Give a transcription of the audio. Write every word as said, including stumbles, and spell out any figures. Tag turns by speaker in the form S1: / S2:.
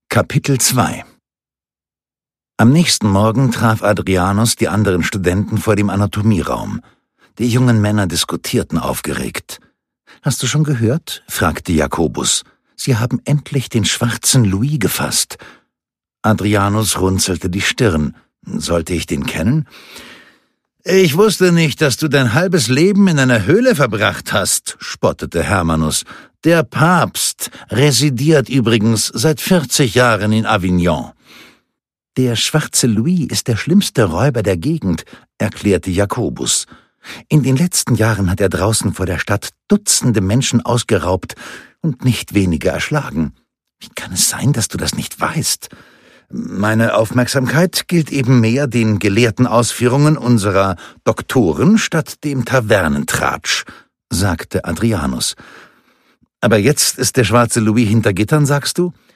S1: Kapitel zwei. Am nächsten Morgen traf Adrianus die anderen Studenten vor dem Anatomieraum. Die jungen Männer diskutierten aufgeregt. »Hast du schon gehört?« fragte Jakobus. »Sie haben endlich den schwarzen Louis gefasst.« Adrianus runzelte die Stirn. »Sollte ich den kennen?« »Ich wusste nicht, dass du dein halbes Leben in einer Höhle verbracht hast«, spottete Hermanus. »Der Papst residiert übrigens seit vierzig Jahren in Avignon.« »Der schwarze Louis ist der schlimmste Räuber der Gegend«, erklärte Jakobus. »In den letzten Jahren hat er draußen vor der Stadt Dutzende Menschen ausgeraubt und nicht wenige erschlagen. Wie kann es sein, dass du das nicht weißt? Meine Aufmerksamkeit gilt eben mehr den gelehrten Ausführungen unserer Doktoren statt dem Tavernentratsch«, sagte Adrianus. »Aber jetzt ist der schwarze Louis hinter Gittern, sagst du?«